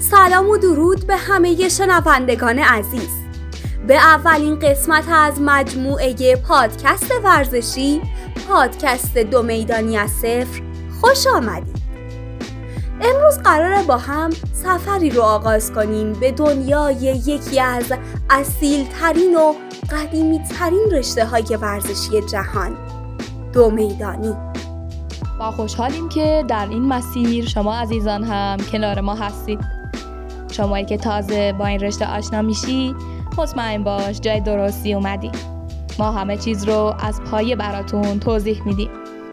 سلام و درود به همه شنوندگان عزیز. به اولین قسمت از مجموعه پادکست ورزشی، پادکست دو میدانی از صفر خوش آمدید. امروز قراره با هم سفری رو آغاز کنیم به دنیای یکی از اصیل‌ترین و قدیمی‌ترین رشته‌های ورزشی جهان، دو میدانی. ما خوشحالیم که در این مسیر شما عزیزان هم کنار ما هستید. شمایی که تازه با این رشته آشنا میشی، مطمئن باش جای درستی اومدی. ما همه چیز رو از پایه براتون توضیح میدیم.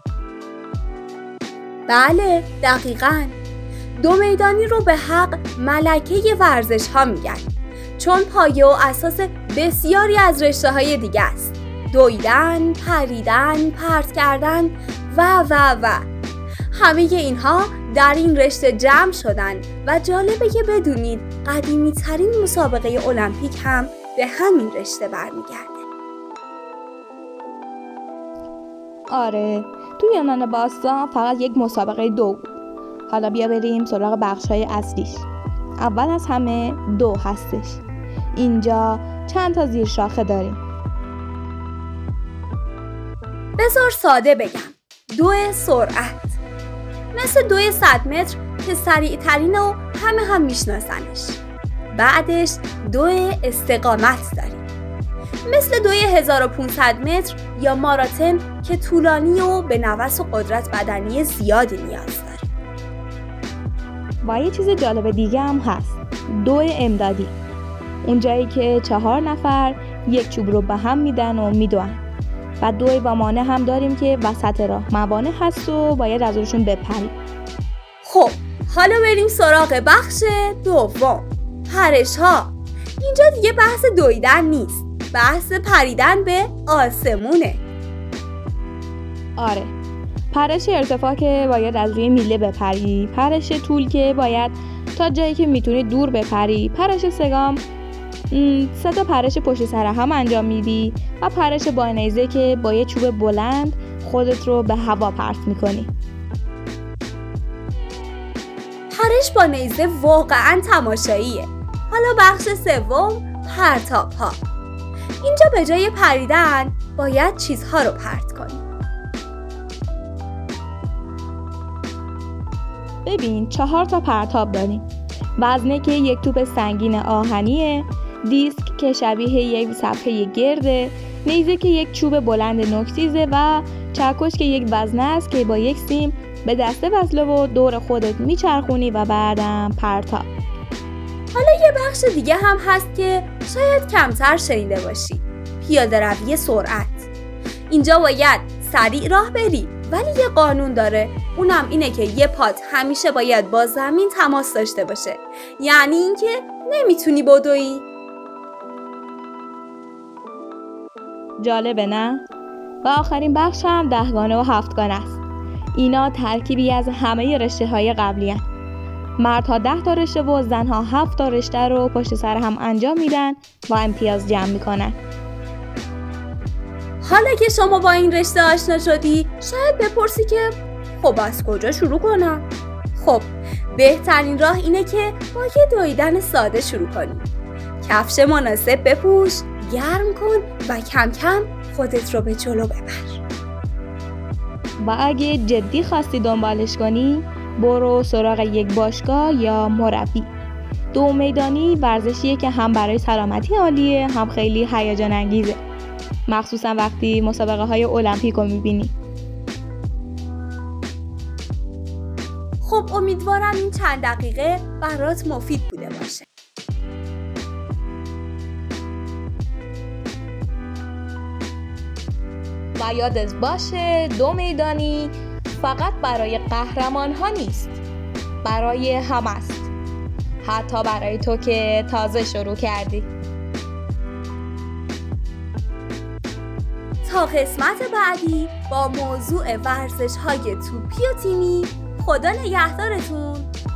بله، دقیقاً. دو میدانی رو به حق ملکه ورزش ها میگن، چون پایه و اساس بسیاری از رشته های دیگه است. دویدن، پریدن، پرت کردن و همه اینها در این رشته جمع شدن و جالبه که بدونید قدیمی ترین مسابقه المپیک هم به همین رشته برمیگرده. آره، تو یونان باستان فقط یک مسابقه دو بود. حالا بیا بریم سراغ بخش‌های اصلیش. اول از همه دو هستش. اینجا چند تا زیر شاخه داریم. بذار ساده بگم، دو سرعت، مثل دوی 100 متر که سریع ترینه و همه هم میشناسنش. بعدش دوی استقامت داریم، مثل دوی 1500 متر یا ماراتن که طولانی و به نفس و قدرت بدنی زیادی نیاز داره. و یه چیز جالب دیگه هم هست، دوی امدادی. اون جایی که 4 نفر یک چوب رو به هم میدن و میدوئن. و دوی با مانع هم داریم که وسط راه موانع هست و باید از روشون بپریم. خب حالا بریم سراغ بخش دوم، پرش ها. اینجا دیگه بحث دویدن نیست، بحث پریدن به آسمونه. آره، پرش ارتفاع که باید از روی میله بپری، پرش طول که باید تا جایی که میتونی دور بپری، پرش سگام 3 تا پرش پشت سر هم انجام میدی و پرش با نیزه که با یه چوب بلند خودت رو به هوا پرت میکنی. پرش با نیزه واقعا تماشاییه. حالا بخش سوم، پرتاب ها. اینجا به جای پریدن باید چیزها رو پرت کنی. ببین 4 تا پرتاب داریم. وزنه که یک توپ سنگین آهنیه، دیسک که شبیه یک صفحه گرده، نیزه که یک چوب بلند نوک‌تیزه و چکش که یک وزنه است که با یک سیم به دسته وصله و دور خودت میچرخونی و بعدم پرتاب. حالا یه بخش دیگه هم هست که شاید کمتر شنیده باشی، پیاده روی سرعت. اینجا باید سریع راه بری، ولی یه قانون داره، اونم اینه که یه پات همیشه باید با زمین تماس داشته باشه، یعنی اینکه نمیتونی بدوی. جالبه نه؟ و آخرین بخش هم 10 گانه و 7 گانه است. اینا ترکیبی از همه رشته های قبلی هست. مردها 10 تا رشته و زنها 7 تا رشته رو پشت سر هم انجام میدن و امتیاز جمع میکنن. حالا که شما با این رشته آشنا شدی، شاید بپرسی که خب از کجا شروع کنم؟ خب بهترین راه اینه که با یه دویدن ساده شروع کنی. کفش مناسب بپوش، گرم کن و کم کم خودت رو به جلو ببر. و اگه جدی خواستی دنبالش کنی، برو سراغ یک باشگاه یا مربی. دو میدانی ورزشیه که هم برای سلامتی عالیه، هم خیلی هیجان انگیزه، مخصوصا وقتی مسابقه های المپیک رو میبینی. خب امیدوارم این چند دقیقه برات مفید بوده باشه. و یادت باشه دو میدانی فقط برای قهرمان ها نیست، برای همه است، حتی برای تو که تازه شروع کردی. تا قسمت بعدی با موضوع ورزش های توپی و تیمی، خدا نگهدارتون.